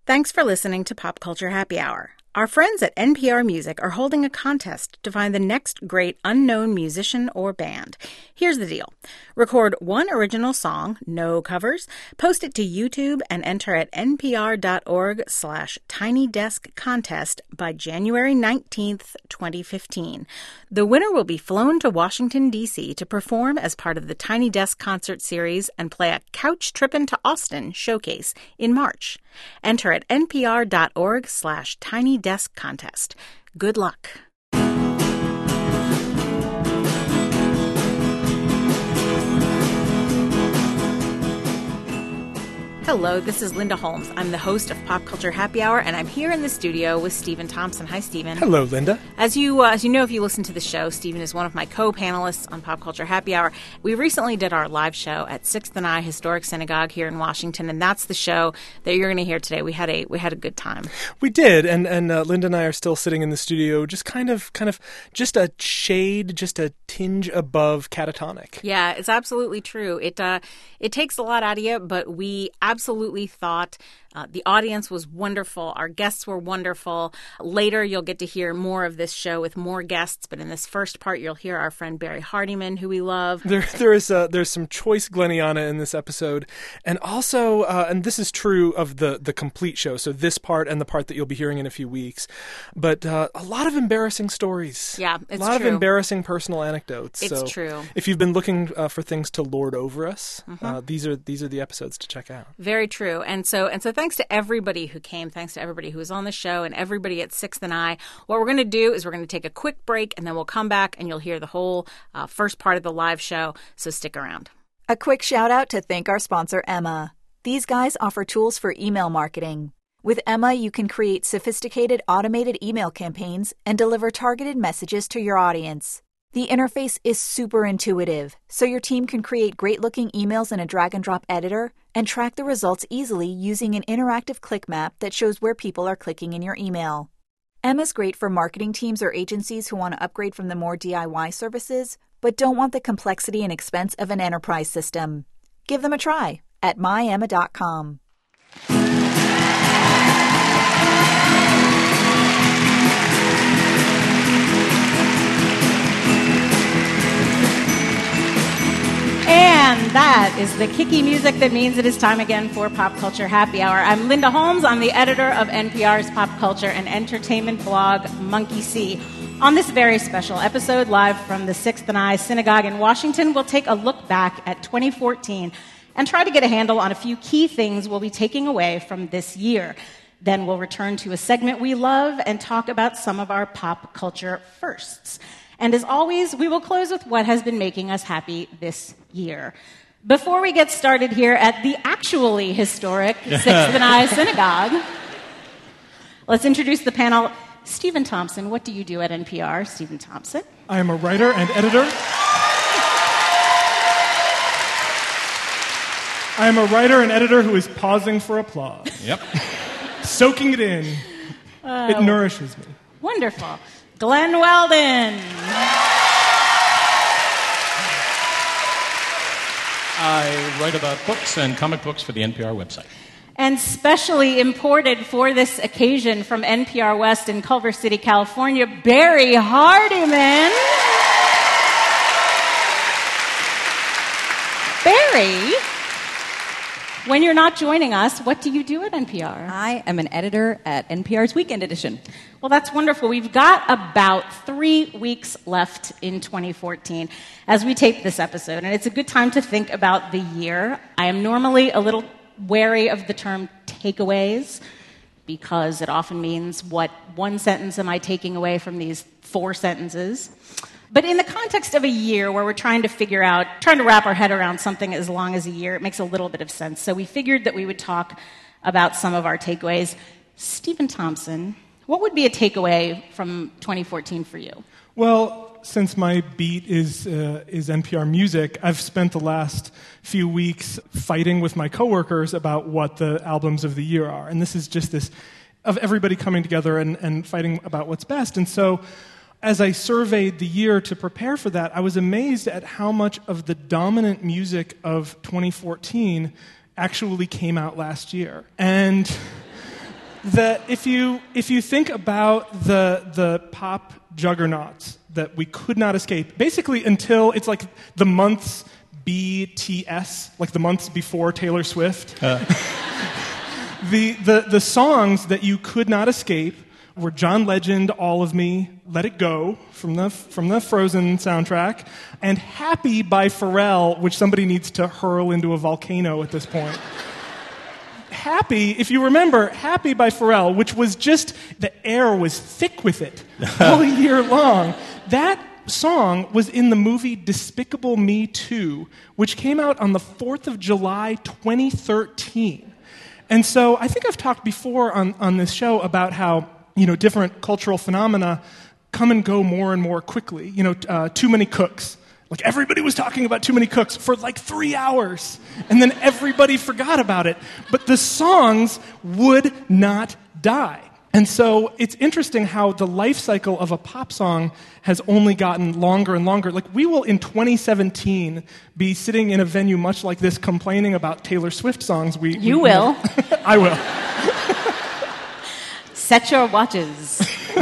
Thanks for listening to Pop Culture Happy Hour. Our friends at NPR Music are holding a contest to find the next great unknown musician or band. Here's the deal. Record one original song, no covers, post it to YouTube, and enter at npr.org/tinydeskcontest by January 19th, 2015. The winner will be flown to Washington, D.C. to perform as part of the Tiny Desk concert series and play a Couch Trippin' to Austin showcase in March. Enter at npr.org/tinydeskcontest. Good luck. Hello, this is Linda Holmes. I'm the host of Pop Culture Happy Hour, and I'm here in the studio with Stephen Thompson. Hi, Stephen. Hello, Linda. As you know, if you listen to the show, Stephen is one of my co-panelists on Pop Culture Happy Hour. We recently did our live show at 6th and I Historic Synagogue here in Washington, and that's the show that you're going to hear today. We had a good time. We did, and Linda and I are still sitting in the studio, just kind of just a shade, just a tinge above catatonic. Yeah, it's absolutely true. It takes a lot out of you, but we absolutely thought the audience was wonderful. Our guests were wonderful. Later, you'll get to hear more of this show with more guests, but in this first part, you'll hear our friend Barry Hardiman, who we love. There's some choice Gleniana in this episode, and also, and this is true of the complete show, so this part and the part that you'll be hearing in a few weeks, but a lot of embarrassing stories. Yeah, it's true. A lot of embarrassing personal anecdotes. It's so true. If you've been looking for things to lord over us, these are the episodes to check out. Very true. And so thanks to everybody who came, thanks to everybody who was on the show, and everybody at 6th and I. What we're going to do is we're going to take a quick break, and then we'll come back, and you'll hear the whole first part of the live show, so stick around. A quick shout out to thank our sponsor, Emma. These guys offer tools for email marketing. With Emma, you can create sophisticated automated email campaigns and deliver targeted messages to your audience. The interface is super intuitive, so your team can create great-looking emails in a drag-and-drop editor and track the results easily using an interactive click map that shows where people are clicking in your email. Emma's great for marketing teams or agencies who want to upgrade from the more DIY services, but don't want the complexity and expense of an enterprise system. Give them a try at myemma.com. And that is the kicky music that means it is time again for Pop Culture Happy Hour. I'm Linda Holmes. I'm the editor of NPR's pop culture and entertainment blog, Monkey See. On this very special episode, live from the 6th and I Synagogue in Washington, we'll take a look back at 2014 and try to get a handle on a few key things we'll be taking away from this year. Then we'll return to a segment we love and talk about some of our pop culture firsts. And as always, we will close with what has been making us happy this year. Before we get started here at the actually historic 6th and I Synagogue, let's introduce the panel. Stephen Thompson, what do you do at NPR? Stephen Thompson. I am a writer and editor. I am a writer and editor who is pausing for applause. Yep. Soaking it in. It nourishes me. Wonderful. Glenn Weldon. I write about books and comic books for the NPR website. And specially imported for this occasion from NPR West in Culver City, California, Barry Hardiman. Barry, when you're not joining us, what do you do at NPR? I am an editor at NPR's Weekend Edition. Well, that's wonderful. We've got about 3 weeks left in 2014 as we tape this episode, and it's a good time to think about the year. I am normally a little wary of the term takeaways because it often means what one sentence am I taking away from these 4 sentences. But in the context of a year where we're trying to wrap our head around something as long as a year, it makes a little bit of sense. So we figured that we would talk about some of our takeaways. Stephen Thompson, what would be a takeaway from 2014 for you? Well, since my beat is NPR Music, I've spent the last few weeks fighting with my coworkers about what the albums of the year are. And this is just this of everybody coming together and fighting about what's best. And so as I surveyed the year to prepare for that, I was amazed at how much of the dominant music of 2014 actually came out last year. And if you think about the pop juggernauts that we could not escape, basically until it's like the months BTS, like the months before Taylor Swift, the songs that you could not escape were John Legend, All of Me, Let It Go from the Frozen soundtrack, and Happy by Pharrell, which somebody needs to hurl into a volcano at this point. Happy, if you remember, Happy by Pharrell, which was just, the air was thick with it all year long. That song was in the movie Despicable Me 2, which came out on the 4th of July, 2013. And so I think I've talked before on this show about how, different cultural phenomena come and go more and more quickly. Too Many Cooks. Like, everybody was talking about Too Many Cooks for like 3 hours, and then everybody forgot about it. But the songs would not die. And so it's interesting how the life cycle of a pop song has only gotten longer and longer. Like, we will, in 2017, be sitting in a venue much like this complaining about Taylor Swift songs. You will. I will. Set your watches.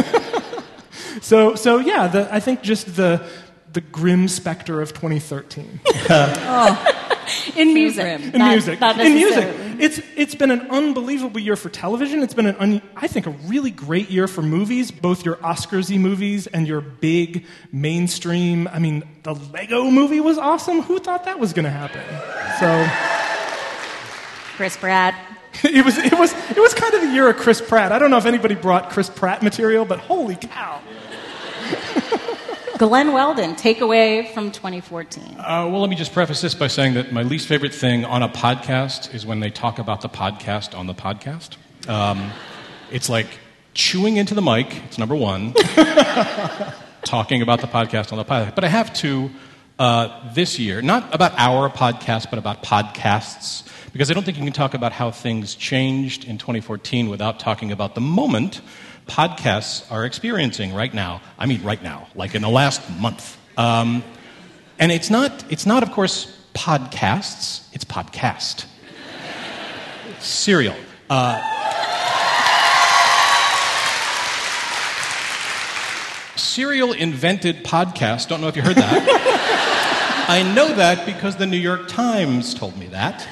So yeah, I think just the grim specter of 2013. In music. In music. It's been an unbelievable year for television. It's been I think a really great year for movies, both your Oscarsy movies and your big mainstream. I mean, the Lego movie was awesome. Who thought that was going to happen? So Chris Pratt. It was kind of the year of Chris Pratt. I don't know if anybody brought Chris Pratt material, but holy cow. Glenn Weldon, takeaway from 2014. Well, let me just preface this by saying that my least favorite thing on a podcast is when they talk about the podcast on the podcast. It's like chewing into the mic, it's number one, talking about the podcast on the podcast. But I have to, this year, not about our podcast, but about podcasts, because I don't think you can talk about how things changed in 2014 without talking about the moment podcasts are experiencing right now. I mean right now, like in the last month. And it's not, of course, podcasts, it's podcast. Serial. Serial invented podcast. Don't know if you heard that. I know that because the New York Times told me that.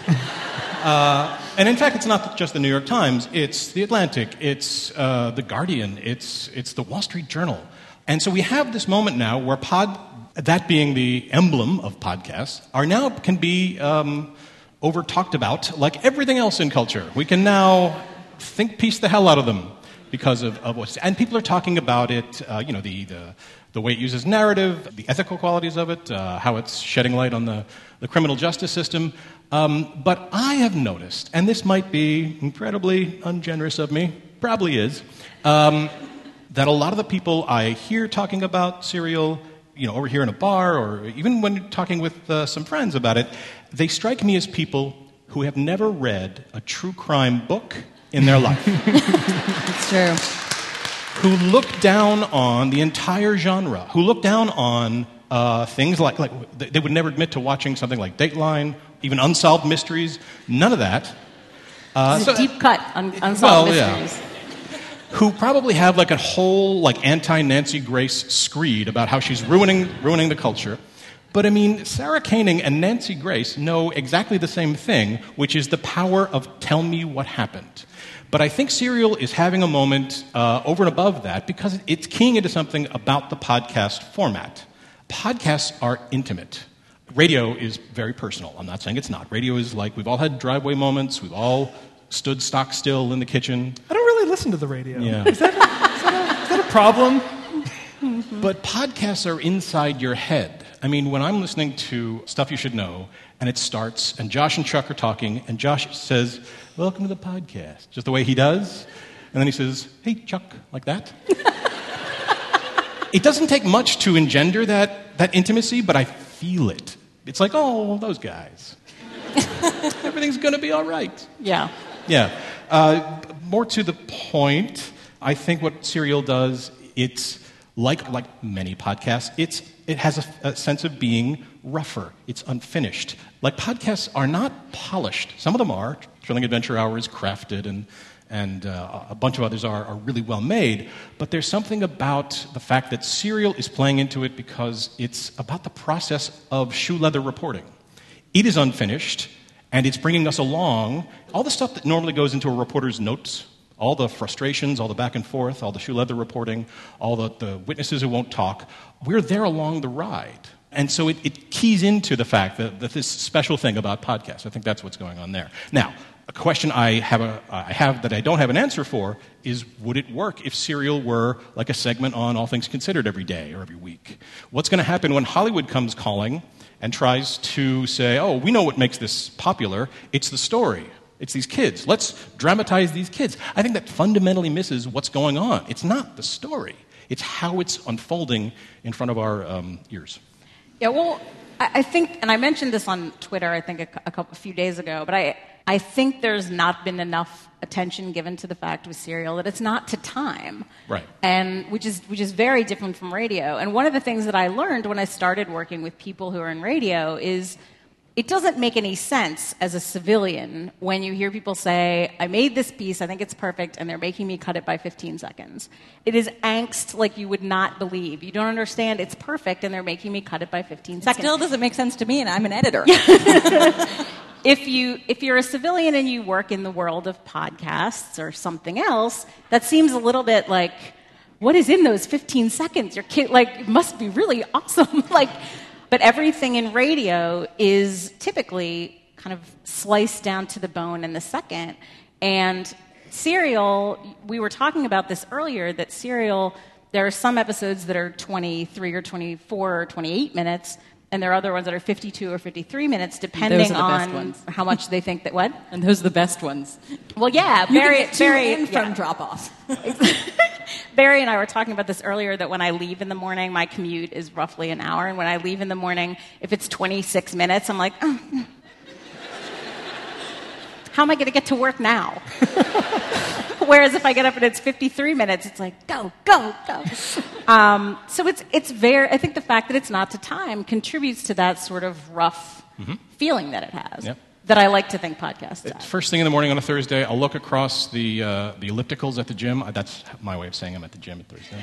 And in fact, it's not just the New York Times. It's the Atlantic. It's the Guardian. It's the Wall Street Journal. And so we have this moment now where that being the emblem of podcasts, can be over-talked about like everything else in culture. We can now piece the hell out of them because of what's... And people are talking about it, the way it uses narrative, the ethical qualities of it, how it's shedding light on the criminal justice system. But I have noticed, and this might be incredibly ungenerous of me, probably is, that a lot of the people I hear talking about Serial, over here in a bar, or even when talking with some friends about it, they strike me as people who have never read a true crime book in their life. It's true. Who look down on the entire genre, who look down on things like they would never admit to watching something like Dateline, even Unsolved Mysteries, none of that. It's a deep cut on Unsolved Mysteries. Yeah. Who probably have like a whole anti-Nancy Grace screed about how she's ruining the culture. But I mean, Sarah Koenig and Nancy Grace know exactly the same thing, which is the power of tell me what happened. But I think Serial is having a moment over and above that because it's keying into something about the podcast format. Podcasts are intimate. Radio is very personal. I'm not saying it's not. Radio is like, we've all had driveway moments. We've all stood stock still in the kitchen. I don't really listen to the radio. Yeah. Is that a problem? But podcasts are inside your head. I mean, when I'm listening to Stuff You Should Know, and it starts, and Josh and Chuck are talking, and Josh says, "Welcome to the podcast," just the way he does. And then he says, "Hey, Chuck," like that. It doesn't take much to engender that intimacy, but I feel it. It's like, oh, those guys. Everything's going to be all right. Yeah. Yeah. More to the point, I think what Serial does, it's like many podcasts, it has a sense of being rougher. It's unfinished. Like, podcasts are not polished. Some of them are. Thrilling Adventure Hour is crafted and a bunch of others are really well made. But there's something about the fact that Serial is playing into it because it's about the process of shoe leather reporting. It is unfinished, and it's bringing us along all the stuff that normally goes into a reporter's notes, all the frustrations, all the back and forth, all the shoe leather reporting, all the witnesses who won't talk. We're there along the ride. And so it keys into the fact that this special thing about podcasts. I think that's what's going on there. Now, a question I have that I don't have an answer for is, would it work if Serial were like a segment on All Things Considered every day or every week? What's going to happen when Hollywood comes calling and tries to say, oh, we know what makes this popular. It's the story. It's these kids. Let's dramatize these kids. I think that fundamentally misses what's going on. It's not the story. It's how it's unfolding in front of our ears. Yeah, well, I think, and I mentioned this on Twitter, I think a few days ago, but I think there's not been enough attention given to the fact with Serial that it's not to time, right? And which is very different from radio. And one of the things that I learned when I started working with people who are in radio is it doesn't make any sense as a civilian when you hear people say, I made this piece, I think it's perfect, and they're making me cut it by 15 seconds. It is angst like you would not believe. You don't understand it's perfect, and they're making me cut it by 15 seconds. It still doesn't make sense to me, and I'm an editor. If you're a civilian and you work in the world of podcasts or something else, that seems a little bit like, what is in those 15 seconds? Your kid, it must be really awesome. But everything in radio is typically kind of sliced down to the bone in the second. And Serial, we were talking about this earlier, that Serial, there are some episodes that are 23 or 24 or 28 minutes, and there are other ones that are 52 or 53 minutes, depending on how much they think that what? And those are the best ones. Well, yeah. Barry from drop-off. Barry and I were talking about this earlier, that when I leave in the morning, my commute is roughly an hour, and when I leave in the morning, if it's 26 minutes, I'm like, oh, how am I going to get to work now? Whereas if I get up and it's 53 minutes, it's like, go, go, go. So it's very, I think the fact that it's not to time contributes to that sort of rough feeling that it has. Yep. That I like to think podcasts have. First thing in the morning on a Thursday, I'll look across the ellipticals at the gym. That's my way of saying I'm at the gym at Thursday.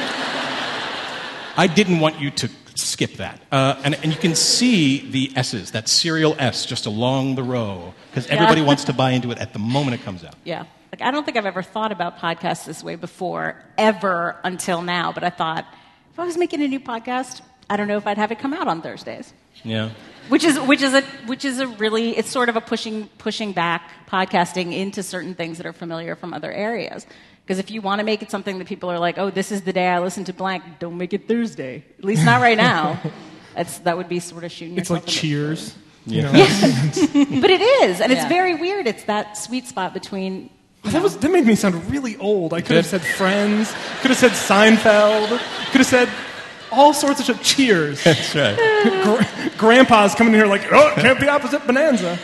I didn't want you to skip that. And you can see the S's, that Serial S, just along the row, because everybody wants to buy into it at the moment it comes out. Yeah. I don't think I've ever thought about podcasts this way before, ever until now. But I thought, if I was making a new podcast, I don't know if I'd have it come out on Thursdays. Yeah. Which is a really, it's sort of a pushing back podcasting into certain things that are familiar from other areas. Because if you want to make it something that people are like, oh, this is the day I listen to blank, don't make it Thursday. At least not right now. That would be sort of shooting yourself. It's like Cheers. Yeah. But it is, and it's very weird. It's that sweet spot between. That made me sound really old. I could have said Friends, could have said Seinfeld, could have said all sorts of shit. Cheers. That's right. Grandpa's coming in here like, oh, it can't be opposite Bonanza.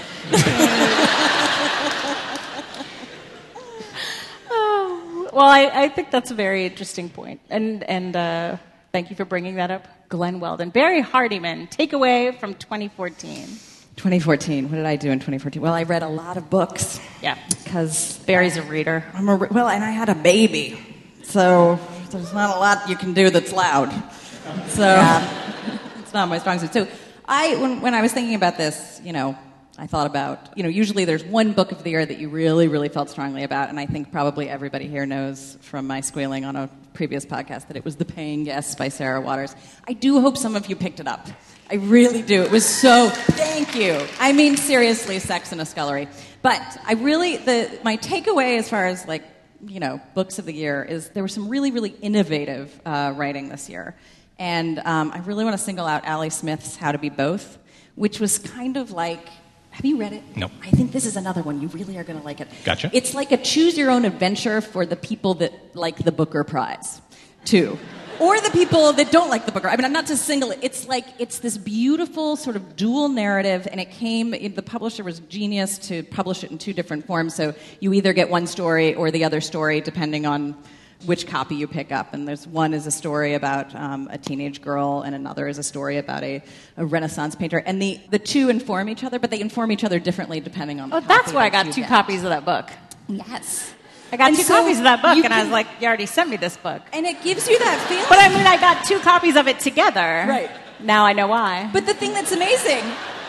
Well, I think that's a very interesting point. And thank you for bringing that up, Glenn Weldon. Barry Hardiman, takeaway from 2014. 2014. What did I do in 2014? Well, I read a lot of books. Yeah. Because Barry's a reader. and I had a baby. So there's not a lot you can do that's loud. So it's not my strong suit. So when I was thinking about this, I thought about, usually there's one book of the year that you really, really felt strongly about, and I think probably everybody here knows from my squealing on a previous podcast that it was The Paying Guest by Sarah Waters. I do hope some of you picked it up. I really do. It was so, thank you. I mean, seriously, Sex in a Scullery. But my takeaway as far as books of the year is there was some really, really innovative writing this year. And I really want to single out Ali Smith's How to Be Both, which was kind of like, have you read it? No. I think this is another one. You really are going to like it. Gotcha. It's like a choose-your-own-adventure for the people that like the Booker Prize, too. Or the people that don't like the Booker. I mean, I'm not to single it. It's this beautiful sort of dual narrative, and the publisher was genius to publish it in two different forms, so you either get one story or the other story, depending on which copy you pick up. And one is a story about a teenage girl, and another is a story about a Renaissance painter. And the two inform each other, but they inform each other differently depending on the copy That's why I that got you two get. copies of that book. Yes. I got And 2 so copies of that book, you and I can- was like, you already sent me this book. And it gives you that feeling. But I mean, I got 2 copies of it together. Right. Now I know why. But the thing that's amazing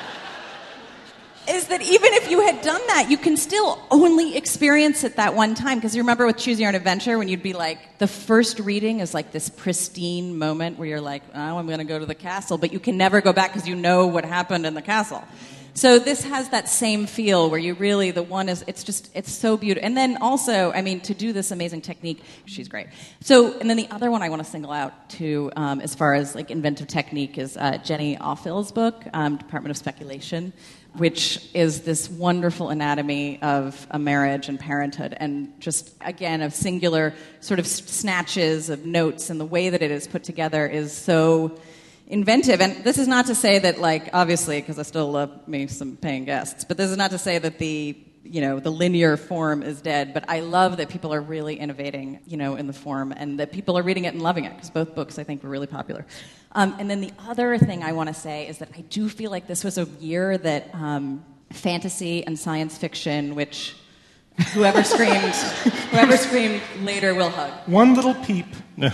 is that even if you had done that, you can still only experience it that one time. Because you remember with Choose Your Own Adventure when you'd be like, the first reading is like this pristine moment where you're like, oh, I'm going to go to the castle. But you can never go back because you know what happened in the castle. So this has that same feel where you really, it's so beautiful. And then also, I mean, to do this amazing technique, she's great. So, and then the other one I want to single out too, as far as like inventive technique is Jenny Offill's book, Department of Speculation, which is this wonderful anatomy of a marriage and parenthood, and just, again, of singular sort of snatches of notes, and the way that it is put together is so inventive. And this is not to say that, like, obviously, because I still love me some paying guests, but this is not to say that the linear form is dead, but I love that people are really innovating, in the form, and that people are reading it and loving it, because both books, I think, were really popular. And then the other thing I want to say is that I do feel like this was a year that fantasy and science fiction, which whoever screamed later will hug. One little peep. There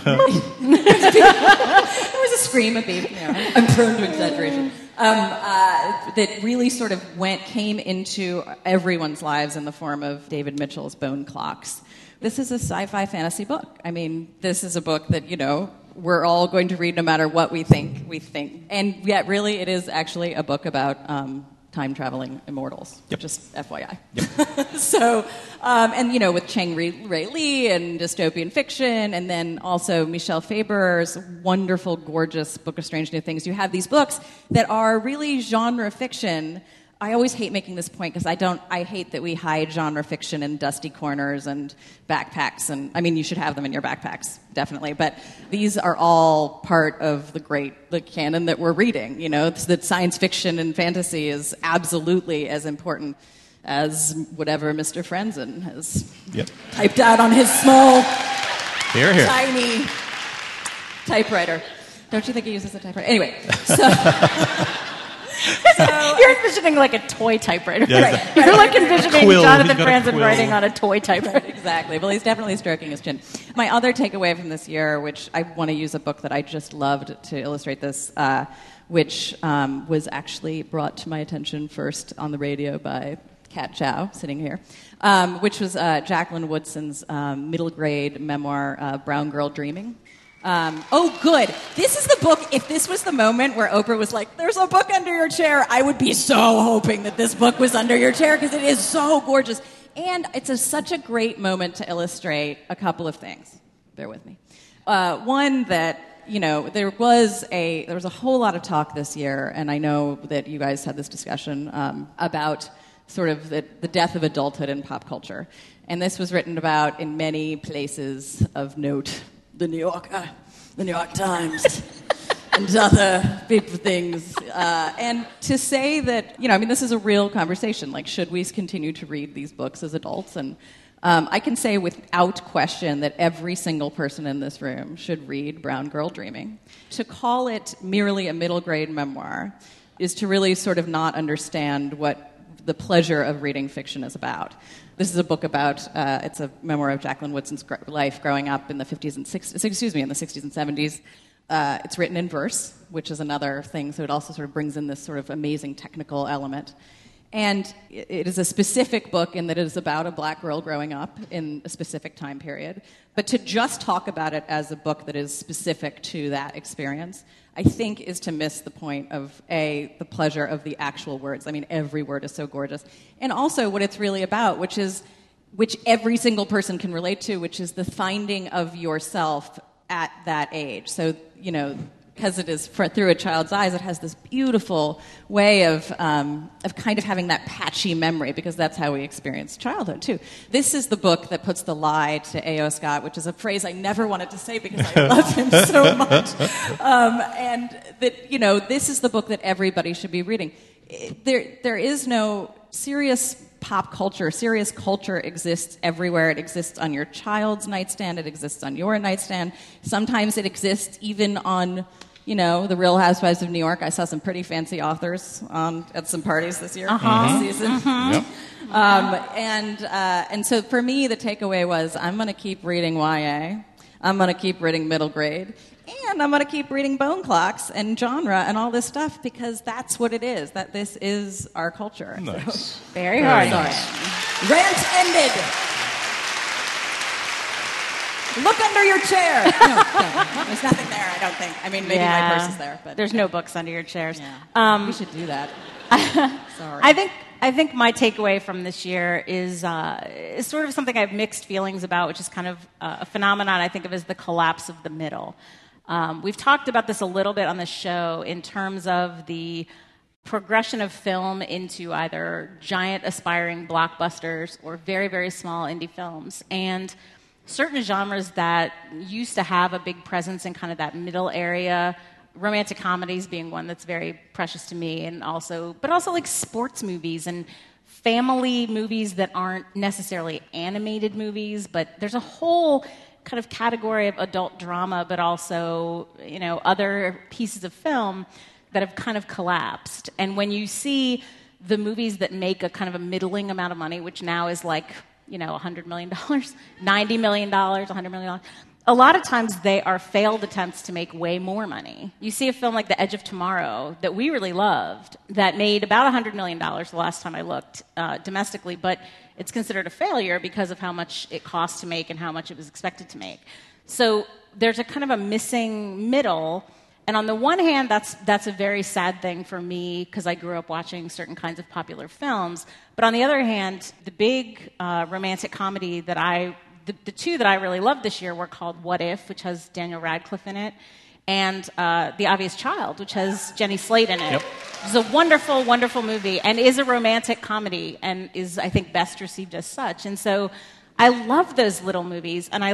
was a scream, a beep. I'm prone to exaggeration. That really sort of came into everyone's lives in the form of David Mitchell's Bone Clocks. This is a sci-fi fantasy book. I mean, this is a book that, we're all going to read no matter what we think. And yet, really, it is actually a book about time-traveling immortals. Yep. Just FYI. Yep. So, with Cheng Ray Lee and dystopian fiction, and then also Michel Faber's wonderful, gorgeous Book of Strange New Things. You have these books that are really genre fiction. I always hate making this point because I hate that we hide genre fiction in dusty corners and backpacks. And I mean, you should have them in your backpacks, definitely. But these are all part of the canon that we're reading. That science fiction and fantasy is absolutely as important as whatever Mr. Franzen has typed out on his small, tiny typewriter. Don't you think he uses a typewriter? Anyway, so... You're envisioning like a toy typewriter. Yeah, right. You're like envisioning quill. Jonathan He's got a Franzen quill. writing on a toy typewriter. Exactly. Well, he's definitely stroking his chin. My other takeaway from this year, which I want to use a book that I just loved to illustrate this, which was actually brought to my attention first on the radio by Kat Chow, sitting here, which was Jacqueline Woodson's middle grade memoir, Brown Girl Dreaming. Oh, good. This is the book. If this was the moment where Oprah was like, there's a book under your chair, I would be so hoping that this book was under your chair because it is so gorgeous. And it's such a great moment to illustrate a couple of things. Bear with me. One, that, there was a whole lot of talk this year, and I know that you guys had this discussion about sort of the death of adulthood in pop culture. And this was written about in many places of note. The New York Times, and other big things. And to say that, this is a real conversation. Like, should we continue to read these books as adults? And I can say without question that every single person in this room should read Brown Girl Dreaming. To call it merely a middle grade memoir is to really sort of not understand what the pleasure of reading fiction is about. This is a book about, it's a memoir of Jacqueline Woodson's life growing up in the 50s and 60s, in the 60s and 70s. It's written in verse, which is another thing, so it also sort of brings in this sort of amazing technical element. And it is a specific book in that it is about a black girl growing up in a specific time period. But to just talk about it as a book that is specific to that experience, I think, is to miss the point of, the pleasure of the actual words. I mean, every word is so gorgeous. And also what it's really about, which every single person can relate to, which is the finding of yourself at that age. So, because it is through a child's eyes, it has this beautiful way of kind of having that patchy memory, because that's how we experience childhood, too. This is the book that puts the lie to A.O. Scott, which is a phrase I never wanted to say because I love him so much. And that, this is the book that everybody should be reading. There is no serious pop culture. Serious culture exists everywhere. It exists on your child's nightstand. It exists on your nightstand. Sometimes it exists even on The Real Housewives of New York. I saw some pretty fancy authors at some parties this year, Uh-huh. this season. Yep. And so for me, the takeaway was I'm going to keep reading YA. I'm going to keep reading middle grade. And I'm going to keep reading bone clocks and genre and all this stuff because that's what it is. That this is our culture. Nice. So, Very hard. nice. rant ended. Look under your chair. No, there's nothing there, I don't think. I mean, maybe my purse is there. But there's no books under your chairs. Yeah. We should do that. Sorry. I think my takeaway from this year is sort of something I have mixed feelings about, which is kind of a phenomenon I think of as the collapse of the middle. We've talked about this a little bit on the show in terms of the progression of film into either giant aspiring blockbusters or very, very small indie films. And certain genres that used to have a big presence in kind of that middle area, romantic comedies being one that's very precious to me, but also like sports movies and family movies that aren't necessarily animated movies, but there's a whole kind of category of adult drama, but also, other pieces of film that have kind of collapsed. And when you see the movies that make a kind of a middling amount of money, which now is like, $100 million, $90 million, $100 million, a lot of times they are failed attempts to make way more money. You see a film like The Edge of Tomorrow that we really loved that made about $100 million the last time I looked domestically, but it's considered a failure because of how much it cost to make and how much it was expected to make. So there's a kind of a missing middle. And on the one hand, that's a very sad thing for me because I grew up watching certain kinds of popular films. But on the other hand, the big romantic comedy that the two that I really loved this year were called What If, which has Daniel Radcliffe in it, and The Obvious Child, which has Jenny Slate in it. Yep. It's a wonderful, wonderful movie and is a romantic comedy and is, I think, best received as such. And so I love those little movies, and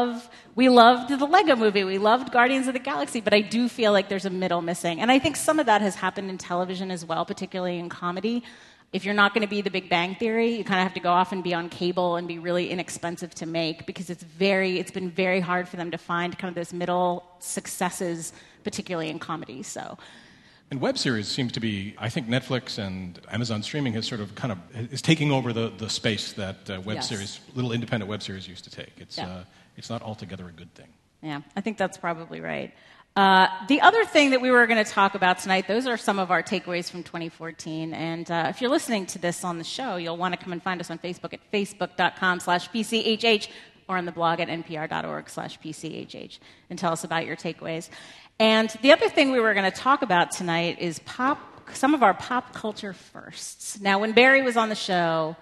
we loved the Lego Movie, we loved Guardians of the Galaxy, but I do feel like there's a middle missing. And I think some of that has happened in television as well, particularly in comedy. If you're not going to be The Big Bang Theory, you kind of have to go off and be on cable and be really inexpensive to make because it's been very hard for them to find kind of those middle successes, particularly in comedy. So. And web series seems to be, I think Netflix and Amazon streaming has sort of is taking over the space that series, little independent web series used to take. It's not altogether a good thing. Yeah, I think that's probably right. The other thing that we were going to talk about tonight, those are some of our takeaways from 2014. And if you're listening to this on the show, you'll want to come and find us on Facebook at facebook.com/PCHH or on the blog at npr.org/PCHH and tell us about your takeaways. And the other thing we were going to talk about tonight is some of our pop culture firsts. Now, when Barry was on the show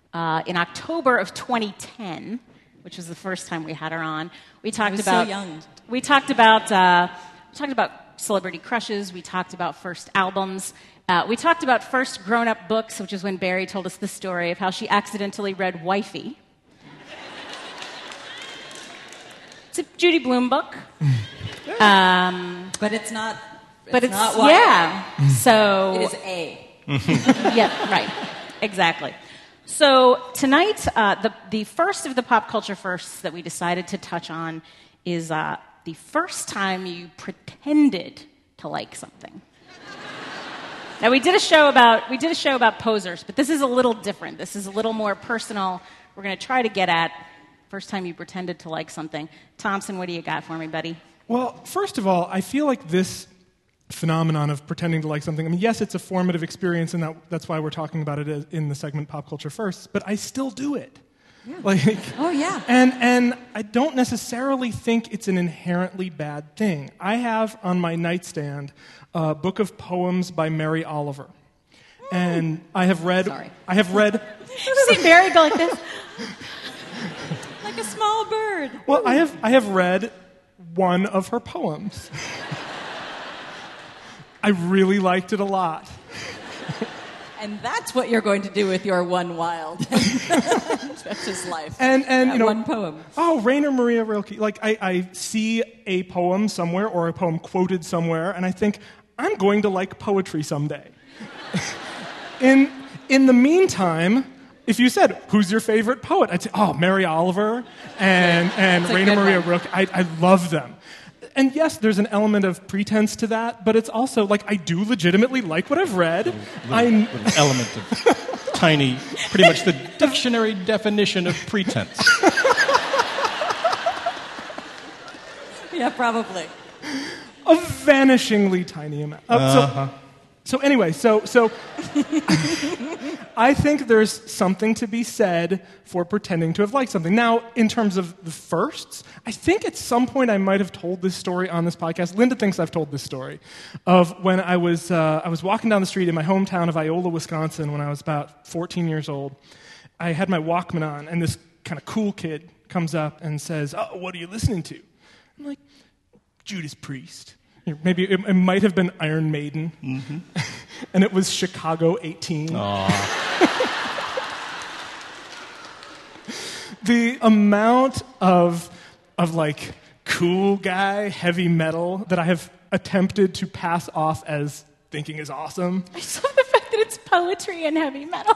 in October of 2010, which was the first time we had her on, we talked about so young. We talked about celebrity crushes. We talked about first albums. We talked about first grown-up books, which is when Barry told us the story of how she accidentally read Wifey. It's a Judy Blume book. But it's not. But it's not YA. yeah. So it is A. Yeah, right. Exactly. So tonight, the first of the pop culture firsts that we decided to touch on is the first time you pretended to like something. Now we did a show about posers, but this is a little different. This is a little more personal. We're going to try to get at first time you pretended to like something. Thompson, what do you got for me, buddy? Well, first of all, I feel like this phenomenon of pretending to like something, I mean, yes, it's a formative experience, and that's why we're talking about it in the segment Pop Culture First, but I still do it. Yeah. Oh, yeah. And I don't necessarily think it's an inherently bad thing. I have on my nightstand a book of poems by Mary Oliver. And I have read... See Mary go like this? Like a small bird. Well, I have read one of her poems. I really liked it a lot. And that's what you're going to do with your one wild. That's his life. And one poem. Oh, Rainer Maria Rilke. Like, I see a poem somewhere or a poem quoted somewhere, and I think, I'm going to like poetry someday. In the meantime, if you said, who's your favorite poet? I'd say, oh, Mary Oliver and Rainer Maria Rilke. I love them. And yes, there's an element of pretense to that, but it's also like I do legitimately like what I've read. Little element of tiny, pretty much the dictionary definition of pretense. Yeah, probably. A vanishingly tiny amount. So anyway, so I think there's something to be said for pretending to have liked something. Now, in terms of the firsts, I think at some point I might have told this story on this podcast. Linda thinks I've told this story of when I was walking down the street in my hometown of Iola, Wisconsin, when I was about 14 years old. I had my Walkman on, and this kind of cool kid comes up and says, "Oh, what are you listening to?" I'm like, "Judas Priest." Maybe it might have been Iron Maiden. Mm-hmm. And it was Chicago 18. The amount of like cool guy heavy metal that I have attempted to pass off as thinking is awesome. I just love the fact that it's poetry and heavy metal.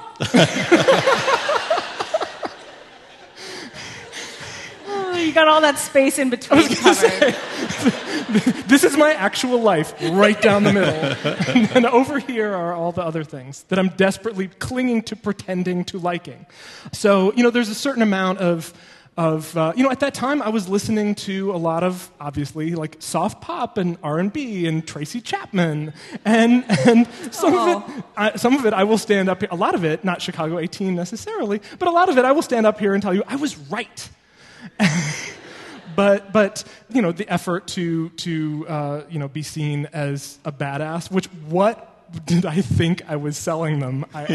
You got all that space in between covered. This is my actual life, right down the middle. And over here are all the other things that I'm desperately clinging to pretending to liking. So, there's a certain amount of at that time I was listening to a lot of, obviously, like soft pop and R&B and Tracy Chapman. And some of it I will stand up here, a lot of it, not Chicago 18 necessarily, but a lot of it I will stand up here and tell you I was right. But the effort to be seen as a badass, which what did I think I was selling them? I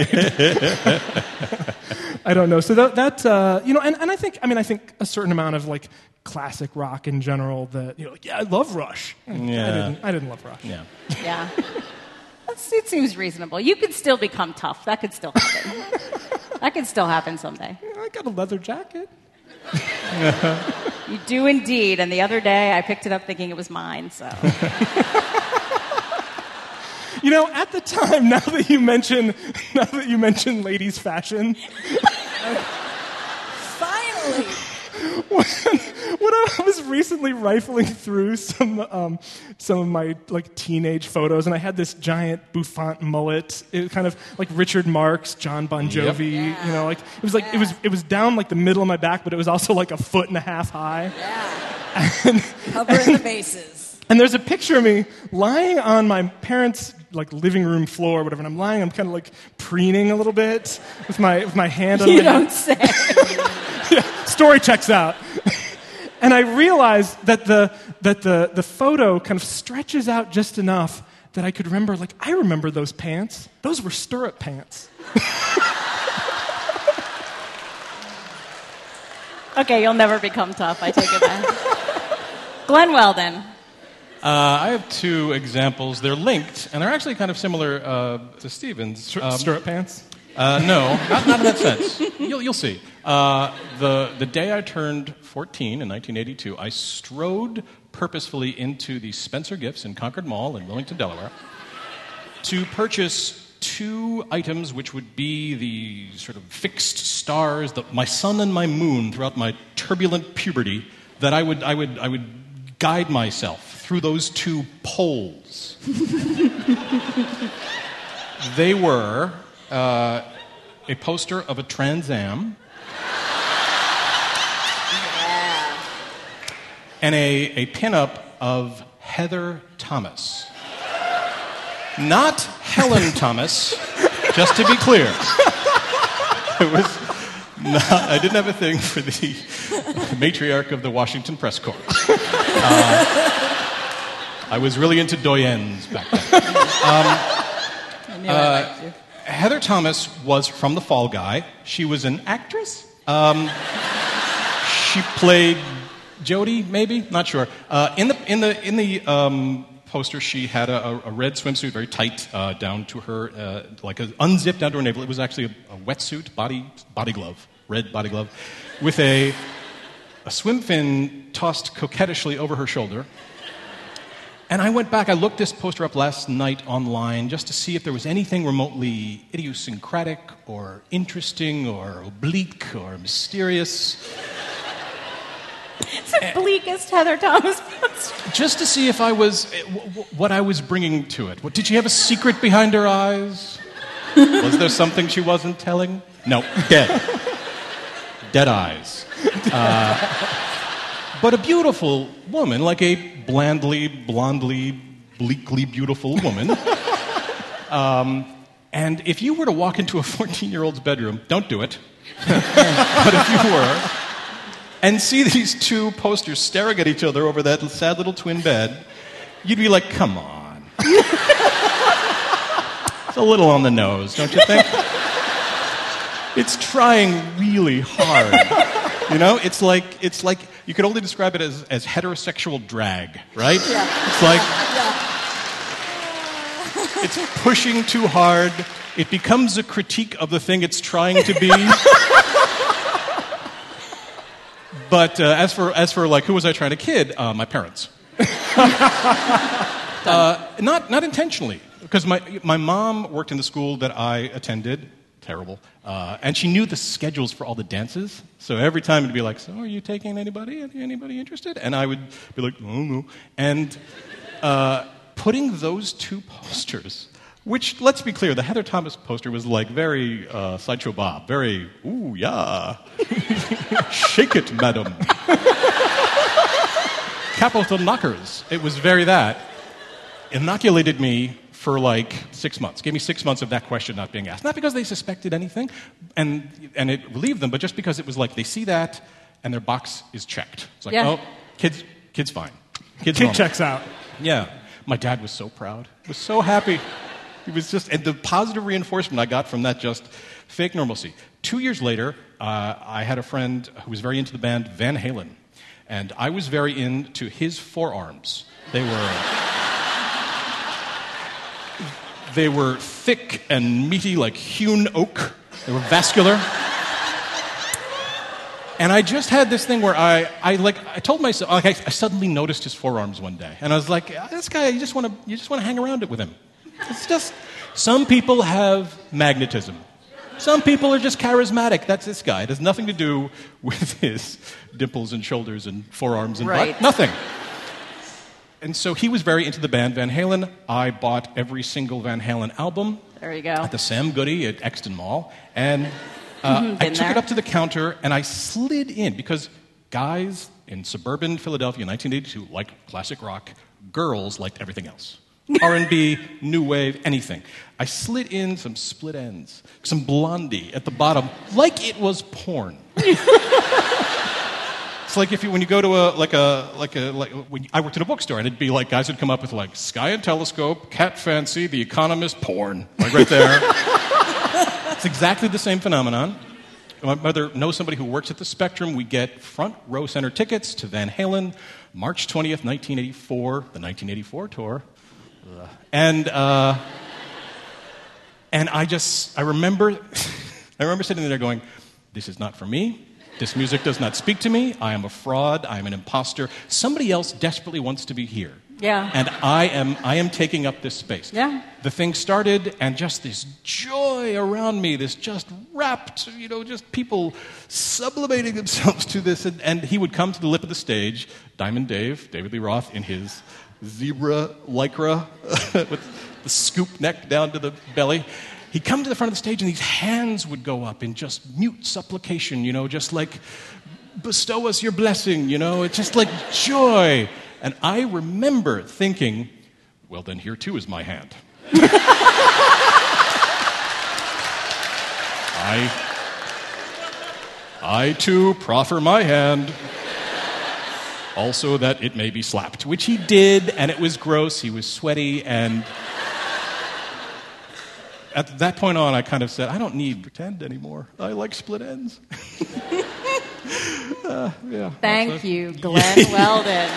don't know. So that and I think a certain amount of like classic rock in general that I love Rush. Yeah. I didn't love Rush. Yeah. Yeah. It seems reasonable. You could still become tough. That could still happen. That could still happen someday. I got a leather jacket. You do indeed, and the other day I picked it up thinking it was mine, so. At the time, now that you mention ladies' fashion, Finally! When I was recently rifling through some of my like teenage photos, and I had this giant bouffant mullet, it was kind of like Richard Marx, John Bon Jovi. Yep. Yeah. It was down like the middle of my back, but it was also like 1.5 feet high. Yeah. Covering the bases. And there's a picture of me lying on my parents' like living room floor or whatever, and I'm kind of like preening a little bit with my hand on you my don't head. say. Yeah, story checks out. And I realized that the photo kind of stretches out just enough that I could remember, like, I remember those pants. Those were stirrup pants. Okay, you'll never become tough. I take it back. Glenn Weldon. I have two examples. They're linked, and they're actually kind of similar to Stephen's. Stirrup pants? No, not in that sense. You'll see. The day I turned 14 in 1982, I strode purposefully into the Spencer Gifts in Concord Mall in Wilmington, Delaware, to purchase two items which would be the sort of fixed stars, my sun and my moon throughout my turbulent puberty, that I would guide myself through those two poles. They were a poster of a Trans Am and a pinup of Heather Thomas. Not Helen Thomas, just to be clear. I didn't have a thing for the matriarch of the Washington Press Corps. I was really into doyens back then. I knew I liked you. Heather Thomas was from The Fall Guy. She was an actress. She played Jodie, maybe, not sure. In the poster, she had a red swimsuit, very tight, down to her, like unzipped down to her navel. It was actually a wetsuit, body glove, red body glove, with a swim fin tossed coquettishly over her shoulder. And I went back, I looked this poster up last night online just to see if there was anything remotely idiosyncratic or interesting or oblique or mysterious. It's the bleakest Heather Thomas poster. Just to see if I was, what I was bringing to it. Did she have a secret behind her eyes? Was there something she wasn't telling? No, dead. Dead eyes. But a beautiful woman, like a blandly, blondely, bleakly beautiful woman. And if you were to walk into a 14-year-old's bedroom, don't do it. But if you were, and see these two posters staring at each other over that sad little twin bed, you'd be like, come on. It's a little on the nose, don't you think? It's trying really hard. You know, it's like you could only describe it as heterosexual drag, right? Yeah. It's like it's pushing too hard. It becomes a critique of the thing it's trying to be. But as for like who was I trying to kid? My parents. Not intentionally, because my mom worked in the school that I attended. Terrible. And she knew the schedules for all the dances. So every time it'd be like, so are you taking anybody? Anybody interested? And I would be like, oh, no. And putting those two posters, which, let's be clear, the Heather Thomas poster was like very Sideshow Bob. Very, ooh, yeah. Shake it, madam. Capital knockers. It was very that. Inoculated me for like 6 months. Gave me 6 months of that question not being asked. Not because they suspected anything, and it relieved them, but just because it was like they see that and their box is checked. It's like, oh, kid's fine. Kid checks out. Yeah. My dad was so proud. He was so happy. He was just, and the positive reinforcement I got from that just fake normalcy. 2 years later, I had a friend who was very into the band Van Halen, and I was very into his forearms. They were thick and meaty like hewn oak. They were vascular. And I just had this thing where I told myself, I suddenly noticed his forearms one day. And I was like, this guy, you just want to hang around it with him. It's just, some people have magnetism. Some people are just charismatic. That's this guy. It has nothing to do with his dimples and shoulders and forearms and butt. Nothing. And so he was very into the band Van Halen. I bought every single Van Halen album. There you go. At the Sam Goody at Exton Mall. And I took it up to the counter and I slid in because guys in suburban Philadelphia in 1982 liked classic rock. Girls liked everything else. R&B, new wave, anything. I slid in some Split Ends, some Blondie at the bottom, like it was porn. It's like when you go to when I worked in a bookstore and it'd be like guys would come up with like Sky and Telescope, Cat Fancy, The Economist, porn, like right there. It's exactly the same phenomenon. My mother knows somebody who works at the Spectrum. We get front row center tickets to Van Halen, March 20th, 1984, the 1984 tour. And I remember sitting there going, this is not for me. This music does not speak to me. I am a fraud. I am an imposter. Somebody else desperately wants to be here. Yeah. And I am taking up this space. Yeah. The thing started, and just this joy around me, this just rapt, just people sublimating themselves to this. And he would come to the lip of the stage, Diamond Dave, David Lee Roth, in his zebra lycra with the scoop neck down to the belly. He'd come to the front of the stage and these hands would go up in just mute supplication, just like, bestow us your blessing, It's just like joy. And I remember thinking, well, then here too is my hand. I too proffer my hand. Also that it may be slapped, which he did, and it was gross. He was sweaty, and at that point on, I kind of said, I don't need pretend anymore. I like Split Ends. Yeah. Thank you, Glenn Weldon.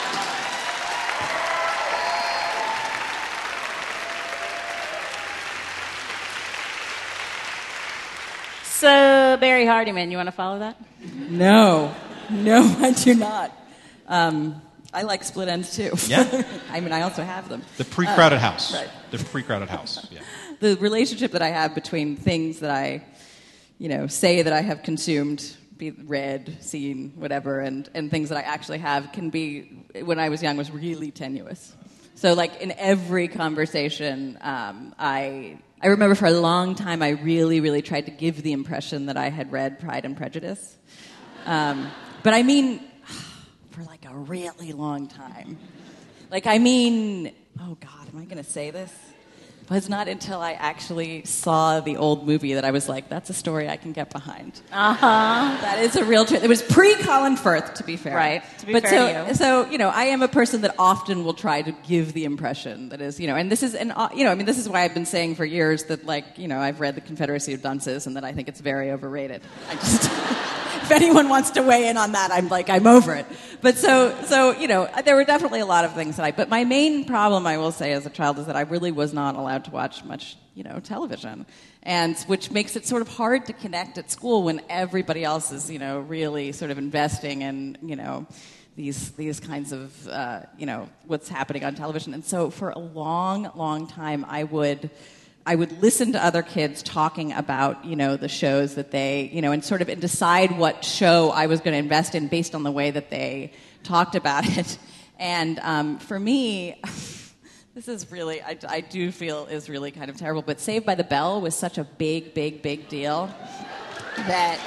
So, Barry Hardiman, you want to follow that? No, I do not. I like Split Ends too. Yeah. I also have them. The pre-crowded house. Right. The pre-crowded house. Yeah. The relationship that I have between things that I, say that I have consumed be read, seen, whatever, and things that I actually have can be, when I was young, was really tenuous. So, like, in every conversation, I remember for a long time I really, really tried to give the impression that I had read Pride and Prejudice. But I mean, for like a really long time. Like, I mean, oh God, am I going to say this? It was not until I actually saw the old movie that I was like, that's a story I can get behind. That is a real truth. It was pre-Colin Firth, to be fair. Right, to be fair to you. So, you know, I am a person that often will try to give the impression that is, you know, and this is, this is why I've been saying for years that, like, you know, I've read The Confederacy of Dunces and that I think it's very overrated. I just... If anyone wants to weigh in on that, I'm over it. But so you know, there were definitely a lot of things but my main problem, I will say, as a child, is that I really was not allowed to watch much, you know, television, and which makes it sort of hard to connect at school when everybody else is, you know, really sort of investing in, you know, these kinds of, you know, what's happening on television. And so for a long, long time, I would listen to other kids talking about, you know, the shows that they, you know, and decide what show I was going to invest in based on the way that they talked about it. And for me, this is really, I do feel is really kind of terrible, but Saved by the Bell was such a big, big, big deal that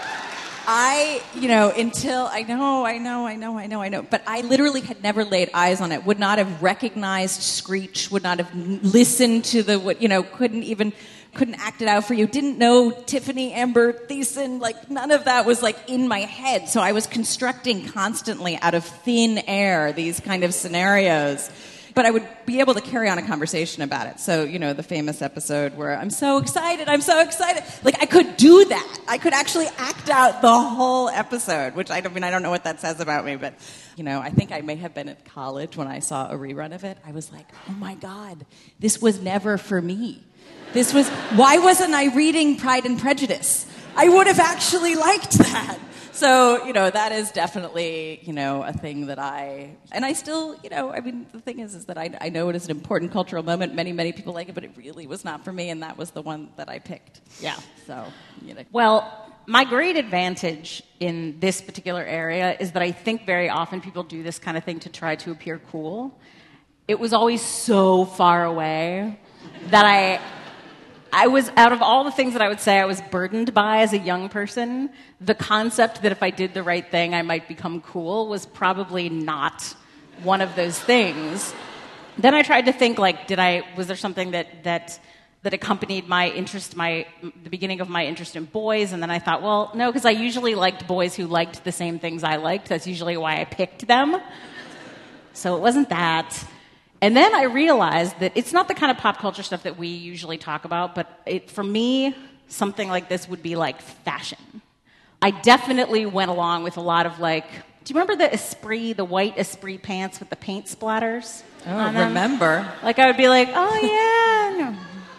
until I know, but I literally had never laid eyes on it, would not have recognized Screech, would not have listened to couldn't act it out for you, didn't know Tiffany Amber Thiessen, like none of that was like in my head. So I was constructing constantly out of thin air these kind of scenarios. But I would be able to carry on a conversation about it. So, you know, the famous episode where I'm so excited. Like, I could do that. I could actually act out the whole episode, which I don't know what that says about me. But, you know, I think I may have been at college when I saw a rerun of it. I was like, oh, my God, this was never for me. Why wasn't I reading Pride and Prejudice? I would have actually liked that. So, you know, that is definitely, you know, a thing that I still, you know, I mean, the thing is that I know it is an important cultural moment. Many, many people like it, but it really was not for me, and that was the one that I picked. Yeah. So, you know. Well, my great advantage in this particular area is that I think very often people do this kind of thing to try to appear cool. It was always so far away that I was, out of all the things that I would say I was burdened by as a young person, the concept that if I did the right thing, I might become cool was probably not one of those things. Then I tried to think, like, was there something that accompanied my interest, the beginning of my interest in boys? And then I thought, well, no, because I usually liked boys who liked the same things I liked. That's usually why I picked them. So it wasn't that. And then I realized that it's not the kind of pop culture stuff that we usually talk about, but for me, something like this would be like fashion. I definitely went along with a lot of like, do you remember the white Esprit pants with the paint splatters? Oh, remember. Like I would be like, oh yeah. No.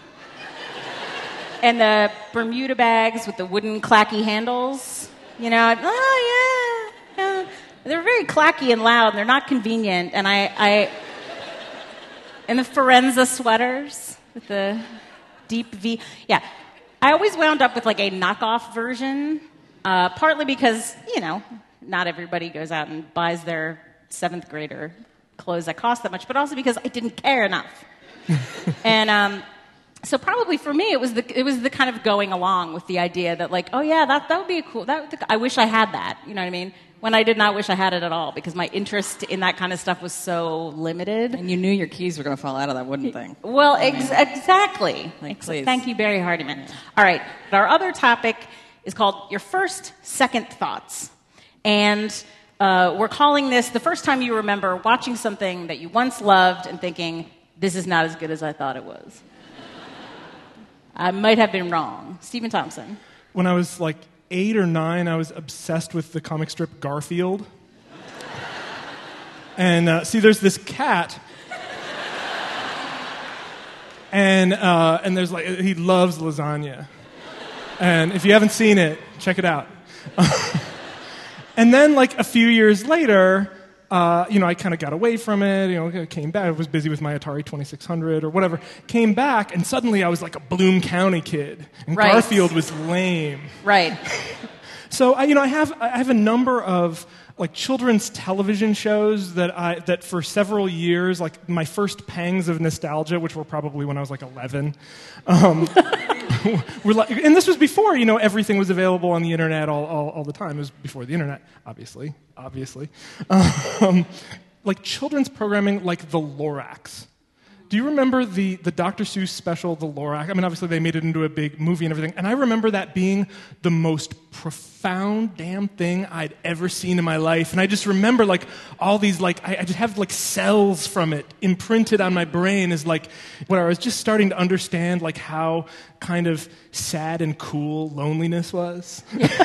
And the Bermuda bags with the wooden clacky handles, you know, oh yeah. They're very clacky and loud, and they're not convenient, and and the Forenza sweaters with the deep V. Yeah. I always wound up with like a knockoff version, partly because, you know, not everybody goes out and buys their 7th grader clothes that cost that much, but also because I didn't care enough. And so probably for me, it was the kind of going along with the idea that like, oh yeah, that would be cool. I wish I had that. You know what I mean? When I did not wish I had it at all, because my interest in that kind of stuff was so limited. And you knew your keys were going to fall out of that wooden thing. Well, exactly. Like, please. Thank you, Barry Hardiman. All right. But our other topic is called Your First Second Thoughts. And we're calling this the first time you remember watching something that you once loved and thinking, this is not as good as I thought it was. I might have been wrong. Stephen Thompson. When I was like 8 or 9, I was obsessed with the comic strip Garfield. And there's this cat, and there's like he loves lasagna. And if you haven't seen it, check it out. And then like a few years later, I kind of got away from it, came back. I was busy with my Atari 2600 or whatever. Came back, and suddenly I was like a Bloom County kid. And right. Garfield was lame. Right. So I have a number of like children's television shows that for several years, like my first pangs of nostalgia, which were probably when I was like 11, were like, and this was before everything was available on the internet all the time. It was before the internet, obviously. Like children's programming, like the Lorax. Do you remember the Dr. Seuss special, The Lorax? I mean, obviously they made it into a big movie and everything, and I remember that being the most profound damn thing I'd ever seen in my life. And I just remember like all these like I just have like cells from it imprinted on my brain as like where I was just starting to understand like how kind of sad and cool loneliness was.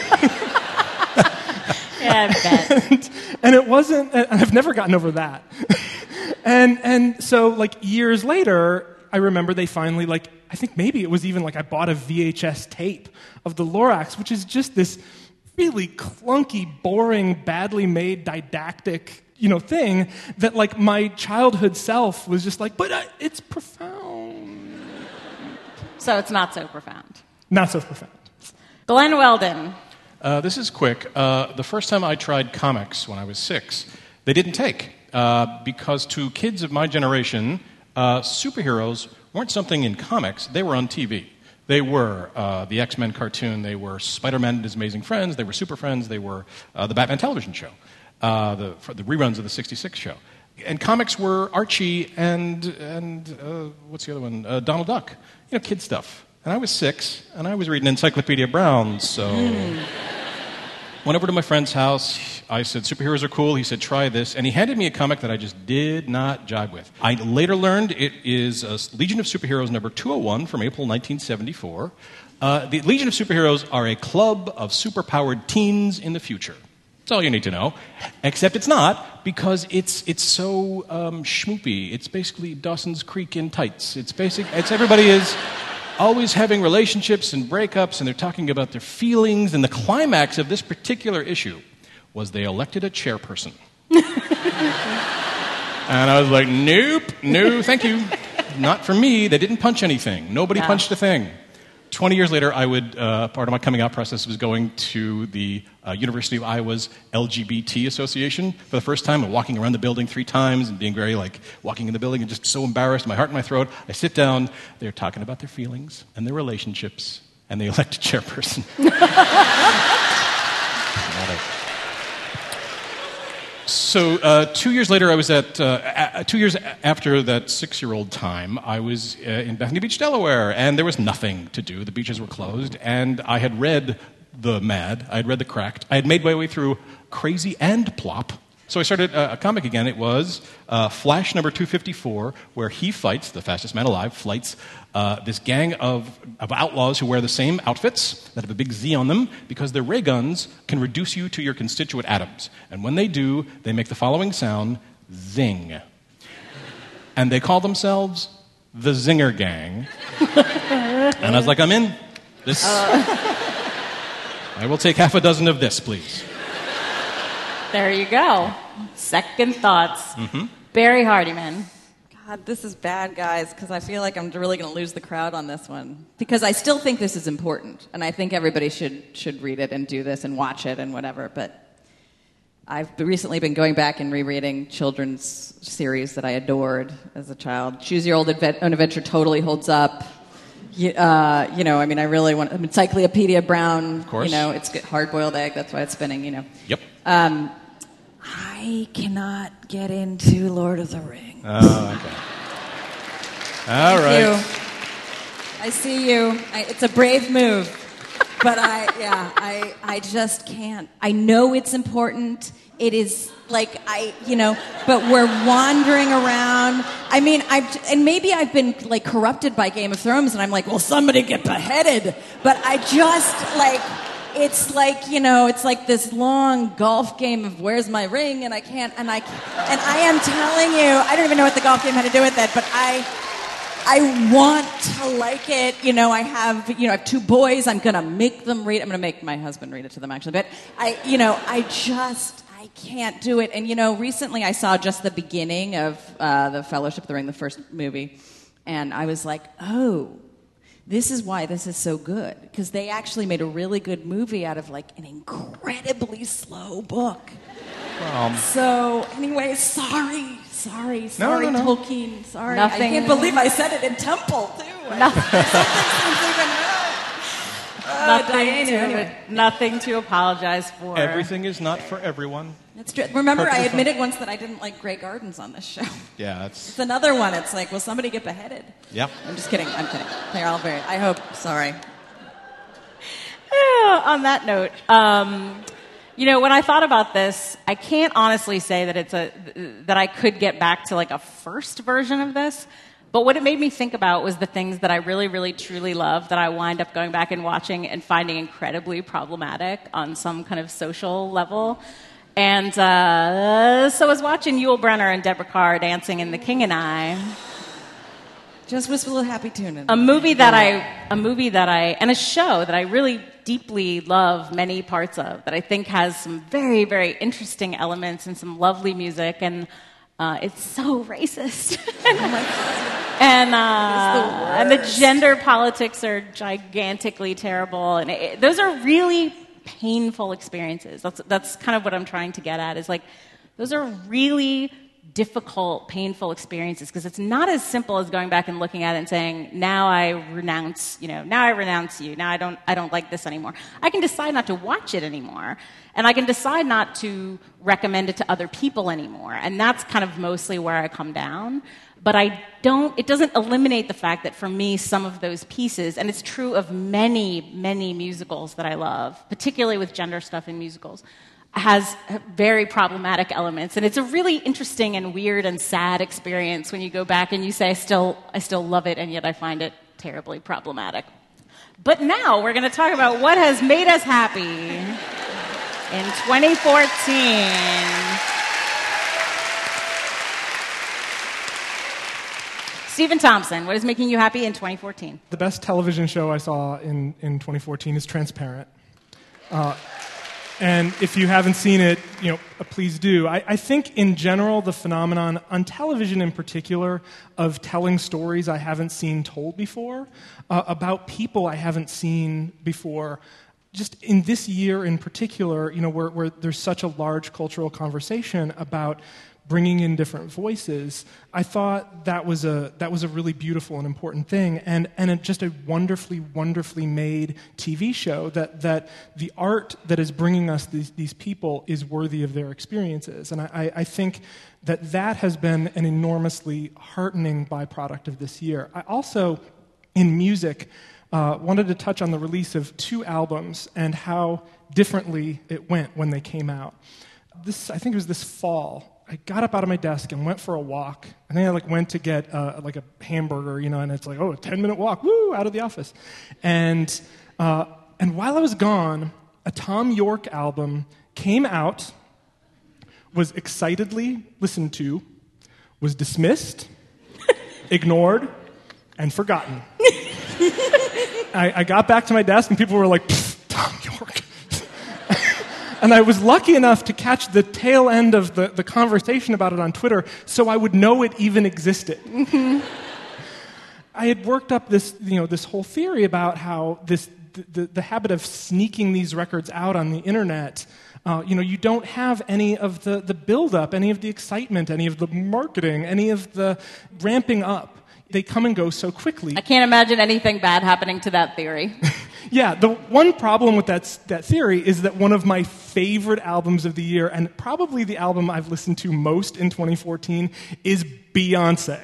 Yeah, I bet. And it wasn't. I've never gotten over that. And so, like, years later, I remember they finally, like, I think maybe it was even, like, I bought a VHS tape of the Lorax, which is just this really clunky, boring, badly made, didactic, thing that, like, my childhood self was just like, but it's profound. So it's not so profound. Not so profound. Glenn Weldon. This is quick. The first time I tried comics when I was 6, they didn't take. Because to kids of my generation, superheroes weren't something in comics, they were on TV. They were the X-Men cartoon, they were Spider-Man and His Amazing Friends, they were Super Friends, they were the Batman television show, the reruns of the 66 show. And comics were Archie and what's the other one? Donald Duck. Kid stuff. And I was 6, and I was reading Encyclopedia Brown, so... Went over to my friend's house. I said, superheroes are cool. He said, try this. And he handed me a comic that I just did not jive with. I later learned it is Legion of Superheroes number 201 from April 1974. The Legion of Superheroes are a club of superpowered teens in the future. That's all you need to know. Except it's not, because it's so schmoopy. It's basically Dawson's Creek in tights. It's everybody is... always having relationships and breakups, and they're talking about their feelings, and the climax of this particular issue was they elected a chairperson. And I was like, nope, no, thank you. Not for me. They didn't punch anything. Nobody punched a thing. 20 years later, I would, part of my coming out process was going to the University of Iowa's LGBT Association for the first time and walking around the building 3 times and being very, walking in the building and just so embarrassed, my heart in my throat. I sit down, they're talking about their feelings and their relationships, and they elect a chairperson. So 2 years later, I was at 2 years after that 6-year-old time, I was in Bethany Beach, Delaware, and there was nothing to do. The beaches were closed, and I had read The Mad, I had read The Cracked, I had made my way through Crazy and Plop. So I started a comic again. It was Flash number 254, where he fights, the fastest man alive, fights this gang of outlaws who wear the same outfits that have a big Z on them because their ray guns can reduce you to your constituent atoms. And when they do, they make the following sound, zing. And they call themselves the Zinger Gang. And I was like, I'm in. I will take half a dozen of this, please. There you go. Second thoughts. Mm-hmm. Barry Hardiman. God, this is bad, guys, because I feel like I'm really going to lose the crowd on this one. Because I still think this is important, and I think everybody should read it and do this and watch it and whatever. But I've recently been going back and rereading children's series that I adored as a child. Choose Your Own Adventure totally holds up. I really want Encyclopedia Brown. Of course. It's hard-boiled egg. That's why it's spinning. Yep. I cannot get into Lord of the Rings. Oh, okay. All right. You. I see you. It's a brave move, but I just can't. I know it's important. It is but we're wandering around. I mean, maybe I've been corrupted by Game of Thrones, and I'm like, well, somebody get beheaded. But I just it's like this long golf game of where's my ring, and I can't, and I am telling you, I don't even know what the golf game had to do with it, but I want to like it. I have 2 boys. I'm gonna make them read. I'm gonna make my husband read it to them actually, but I can't do it. And recently I saw just the beginning of the Fellowship of the Ring, the first movie, and I was like, oh. this is why this is so good, because they actually made a really good movie out of like an incredibly slow book. So anyway, sorry, No. Tolkien, sorry. Nothing. I can't believe I said it in Temple too. Something seems even Nothing to apologize for. Everything is not for everyone. That's true. Remember, I Perfectly admitted once that I didn't like Grey Gardens on this show. Yeah, that's... It's another one. It's like, will somebody get beheaded? Yep. I'm just kidding. I'm kidding. They're all very... I hope. Sorry. On that note, when I thought about this, I can't honestly say that that I could get back to like a first version of this. But what it made me think about was the things that I really, really, truly love that I wind up going back and watching and finding incredibly problematic on some kind of social level. And so I was watching Yul Brynner and Deborah Kerr dancing in The King and I. Just whisper a little happy tune in. And a show that I really deeply love many parts of, that I think has some very, very interesting elements and some lovely music, and it's so racist. Oh my God. And the gender politics are gigantically terrible, and those are really painful experiences. That's kind of what I'm trying to get at, is like, those are really difficult, painful experiences, because it's not as simple as going back and looking at it and saying, now I renounce you, now I don't like this anymore. I can decide not to watch it anymore, and I can decide not to recommend it to other people anymore, and that's kind of mostly where I come down. But it doesn't eliminate the fact that for me, some of those pieces, and it's true of many, many musicals that I love, particularly with gender stuff in musicals, has very problematic elements. And it's a really interesting and weird and sad experience when you go back and you say, I still love it, and yet I find it terribly problematic. But now we're going to talk about what has made us happy in 2014. Stephen Thompson, what is making you happy in 2014? The best television show I saw in 2014 is Transparent. And if you haven't seen it, please do. I think in general, the phenomenon on television in particular of telling stories I haven't seen told before, about people I haven't seen before, just in this year in particular, where there's such a large cultural conversation about bringing in different voices, I thought that was a really beautiful and important thing, and just a wonderfully, wonderfully made TV show that the art that is bringing us these people is worthy of their experiences. And I think that has been an enormously heartening byproduct of this year. I also, in music, wanted to touch on the release of 2 albums and how differently it went when they came out. I think it was this fall. I got up out of my desk and went for a walk. I think I went to get a hamburger, and it's like, a 10-minute walk, woo, out of the office. And while I was gone, a Thom Yorke album came out, was excitedly listened to, was dismissed, ignored, and forgotten. I got back to my desk and people were like, Thom Yorke. And I was lucky enough to catch the tail end of the conversation about it on Twitter, so I would know it even existed. Mm-hmm. I had worked up this whole theory about how the habit of sneaking these records out on the internet, you don't have any of the build-up, any of the excitement, any of the marketing, any of the ramping up. They come and go so quickly. I can't imagine anything bad happening to that theory. Yeah, the one problem with that theory is that one of my favorite albums of the year, and probably the album I've listened to most in 2014, is Beyoncé.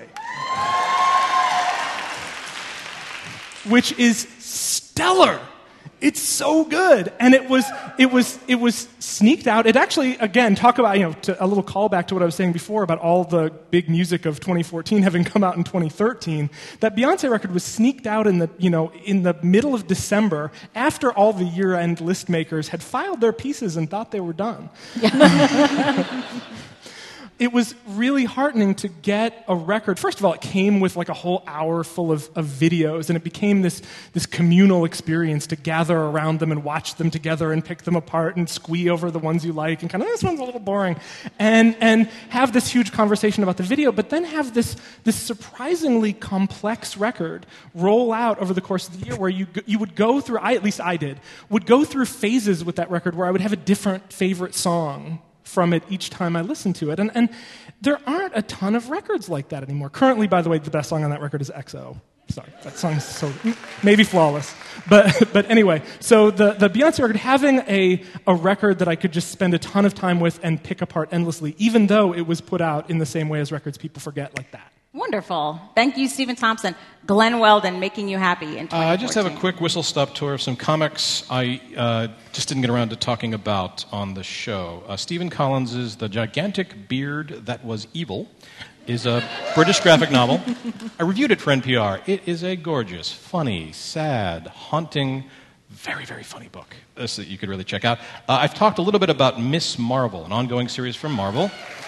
Which is stellar. It's so good, and it was sneaked out. It actually, again, talk about a little callback to what I was saying before about all the big music of 2014 having come out in 2013. That Beyonce record was sneaked out in the middle of December after all the year-end list makers had filed their pieces and thought they were done. Yeah. it was really heartening to get a record. First of all, it came with like a whole hour full of videos, and it became this communal experience to gather around them and watch them together and pick them apart and squee over the ones you like and kind of, this one's a little boring, and have this huge conversation about the video, but then have this surprisingly complex record roll out over the course of the year where you would go through, at least I did, would go through phases with that record where I would have a different favorite song from it each time I listened to it. And there aren't a ton of records like that anymore. Currently, by the way, the best song on that record is XO. Sorry, that song is so maybe flawless. But anyway, so the Beyoncé record, having a record that I could just spend a ton of time with and pick apart endlessly, even though it was put out in the same way as records people forget, like that. Wonderful. Thank you, Stephen Thompson. Glenn Weldon, making you happy in 2014. I just have a quick whistle-stop tour of some comics I just didn't get around to talking about on the show. Stephen Collins's The Gigantic Beard That Was Evil is a British graphic novel. I reviewed it for NPR. It is a gorgeous, funny, sad, haunting, very, very funny book that you could really check out. I've talked a little bit about Miss Marvel, an ongoing series from Marvel.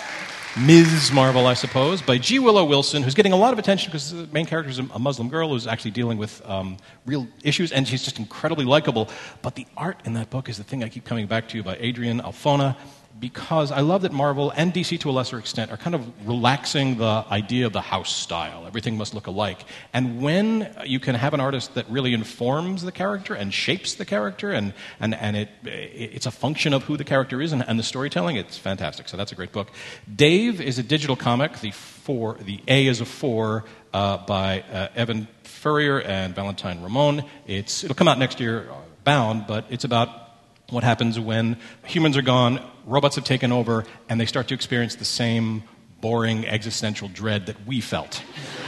Ms. Marvel, I suppose, by G. Willow Wilson, who's getting a lot of attention because the main character is a Muslim girl who's actually dealing with real issues, and she's just incredibly likable. But the art in that book is the thing I keep coming back to, by Adrian Alfona, because I love that Marvel and DC to a lesser extent are kind of relaxing the idea of the house style. Everything must look alike. And when you can have an artist that really informs the character and shapes the character, and it's a function of who the character is and the storytelling, it's fantastic. So that's a great book. Dave is a digital comic. The A is a 4 by Evan Furrier and Valentine Ramon. It'll come out next year, bound, but it's about what happens when humans are gone, robots have taken over, and they start to experience the same boring existential dread that we felt.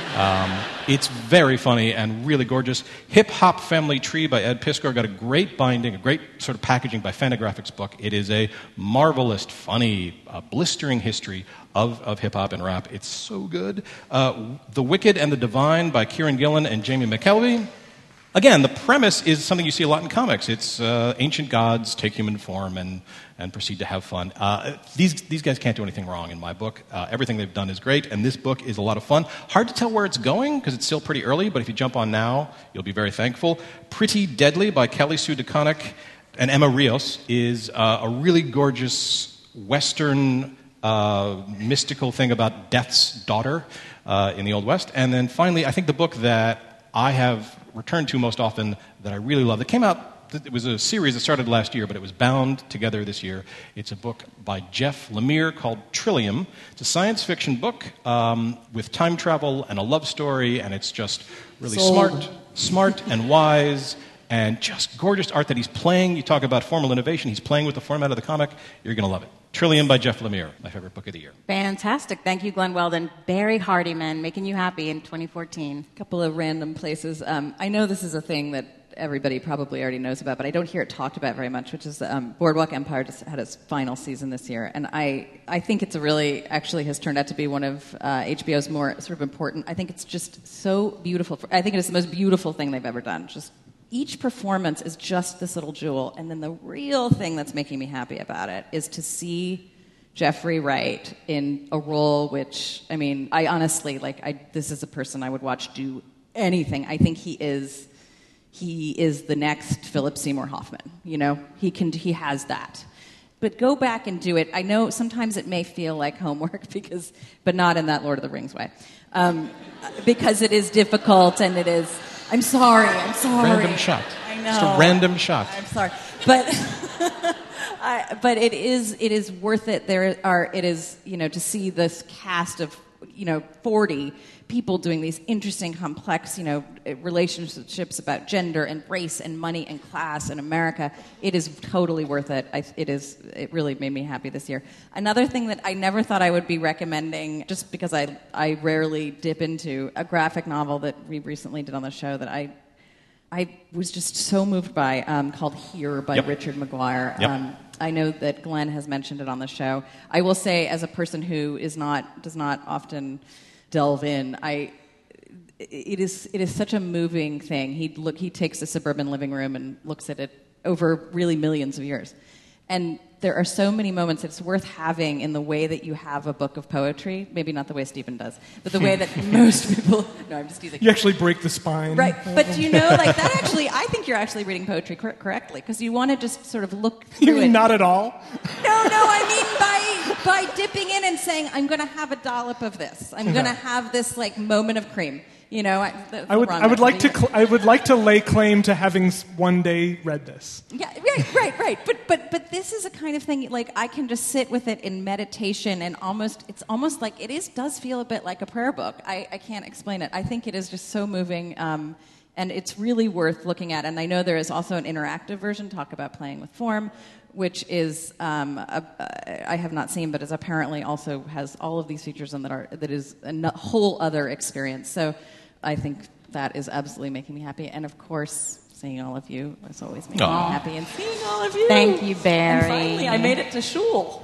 It's very funny and really gorgeous. Hip Hop Family Tree by Ed Piskor got a great binding, a great sort of packaging by Fantagraphics book. It is a marvelous, funny, blistering history of hip-hop and rap. It's so good. The Wicked and the Divine by Kieran Gillen and Jamie McKelvey. Again, the premise is something you see a lot in comics. It's ancient gods take human form and proceed to have fun. These guys can't do anything wrong in my book. Everything they've done is great, and this book is a lot of fun. Hard to tell where it's going because it's still pretty early, but if you jump on now, you'll be very thankful. Pretty Deadly by Kelly Sue DeConnick and Emma Rios is a really gorgeous Western mystical thing about Death's daughter in the Old West. And then finally, I think the book that I have returned to most often that I really love, that came out, it was a series that started last year, but it was bound together this year. It's a book by Jeff Lemire called Trillium. It's a science fiction book with time travel and a love story, and it's just really smart and wise, and just gorgeous art that he's playing. You talk about formal innovation. He's playing with the format of the comic. You're going to love it. Trillium by Jeff Lemire, my favorite book of the year. Fantastic. Thank you, Glenn Weldon. Barry Hardiman, making you happy in 2014. A couple of random places. I know this is a thing that everybody probably already knows about, but I don't hear it talked about very much, which is Boardwalk Empire just had its final season this year. And I think it's actually has turned out to be one of HBO's more sort of important, I think it's just so beautiful. I think it is the most beautiful thing they've ever done. Just each performance is just this little jewel. And then the real thing that's making me happy about it is to see Jeffrey Wright in a role which, I mean, I honestly, this is a person I would watch do anything. I think he is the next Philip Seymour Hoffman. You know, he has that. But go back and do it. I know sometimes it may feel like homework but not in that Lord of the Rings way. Because it is difficult and it is, I'm sorry. Random shot. I know. Just a random shot. I'm sorry. But but it is worth it. It is, to see this cast of, 40 people doing these interesting, complex, relationships about gender and race and money and class in America. It is totally worth it. It really made me happy this year. Another thing that I never thought I would be recommending, just because I rarely dip into, a graphic novel that we recently did on the show that I was just so moved by, called Here by Richard McGuire. Yep. I know that Glenn has mentioned it on the show. I will say, as a person who does not often delve in, it is such a moving thing. He takes a suburban living room and looks at it over really millions of years. And there are so many moments it's worth having in the way that you have a book of poetry. Maybe not the way Stephen does, but the way that most people... No, I'm just teasing. You actually break the spine. Right, but like that actually, I think you're actually reading poetry correctly, because you want to just sort of look through You mean not at all? No, I mean by dipping in and saying, I'm going to have a dollop of this. I'm going to have this, like, moment of cream. You know, I would like to lay claim to having one day read this. Yeah, right. But this is a kind of thing, like, I can just sit with it in meditation, and it's almost like does feel a bit like a prayer book. I can't explain it. I think it is just so moving, and it's really worth looking at. And I know there is also an interactive version, talk about playing with form, which is I have not seen, but is apparently also has all of these features and that is a whole other experience. So I think that is absolutely making me happy. And of course, seeing all of you is always making me happy. And seeing all of you. Thank you, Barry. And finally, I made it to shul.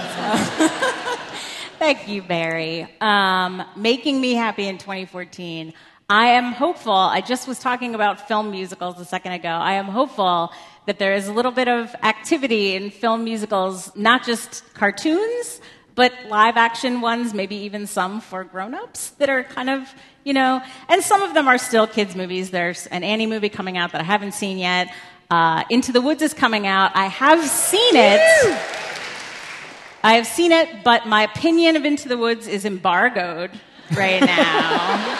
Thank you, Barry. Making me happy in 2014. I am hopeful. I just was talking about film musicals a second ago. I am hopeful that there is a little bit of activity in film musicals, not just cartoons, but live action ones, maybe even some for grown-ups that are kind of, and some of them are still kids' movies. There's an Annie movie coming out that I haven't seen yet. Into the Woods is coming out. I have seen it, but my opinion of Into the Woods is embargoed right now.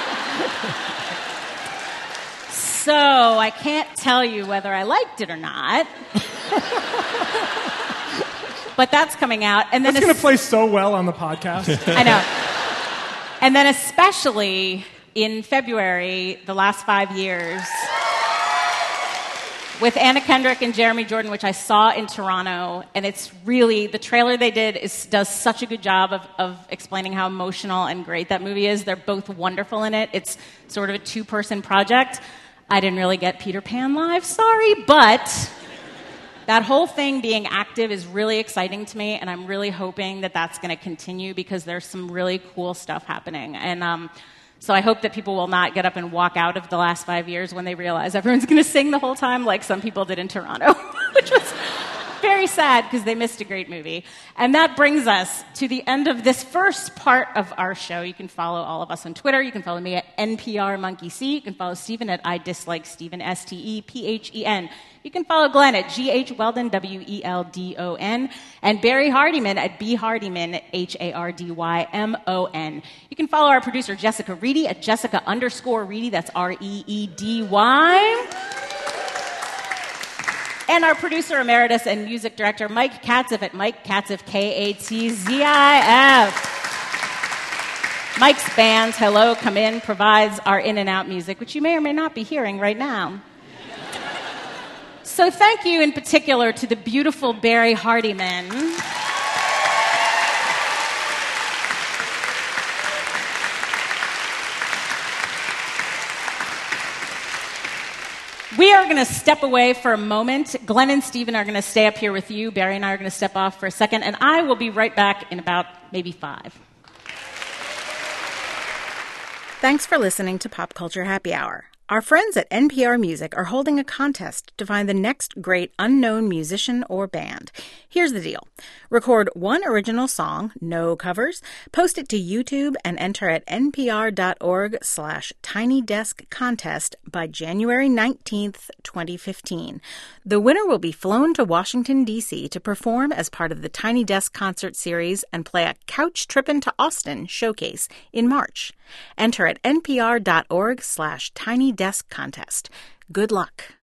So I can't tell you whether I liked it or not. But that's coming out. And then that's going to play so well on the podcast. I know. And then especially in February, the last 5 years, with Anna Kendrick and Jeremy Jordan, which I saw in Toronto. And it's really, the trailer they did does such a good job of explaining how emotional and great that movie is. They're both wonderful in it. It's sort of a two-person project. I didn't really get Peter Pan live, sorry, but that whole thing being active is really exciting to me, and I'm really hoping that that's going to continue because there's some really cool stuff happening. And so I hope that people will not get up and walk out of the last 5 years when they realize everyone's going to sing the whole time like some people did in Toronto, which was very sad because they missed a great movie. And that brings us to the end of this first part of our show. You can follow all of us on Twitter. You can follow me at NPR Monkey C. You can follow Stephen at I Dislike Stephen, STEPHEN. You can follow Glenn at GH Weldon, WELDON, and Barry Hardiman at B Hardiman, HARDYMON. You can follow our producer Jessica Reedy at Jessica_Reedy, that's REEDY. And our producer emeritus and music director, Mike Katzif at Mike Katzif, KATZIF. Mike's band, Hello, Come In, provides our in and out music, which you may or may not be hearing right now. So thank you in particular to the beautiful Barry Hardiman. We are going to step away for a moment. Glenn and Stephen are going to stay up here with you. Barry and I are going to step off for a second, and I will be right back in about maybe 5. Thanks for listening to Pop Culture Happy Hour. Our friends at NPR Music are holding a contest to find the next great unknown musician or band. Here's the deal. Record one original song, no covers, post it to YouTube, and enter at npr.org/tinydeskcontest by January 19th, 2015. The winner will be flown to Washington, D.C. to perform as part of the Tiny Desk concert series and play a Couch Trippin' to Austin showcase in March. Enter at npr.org/tinydeskcontest. Good luck.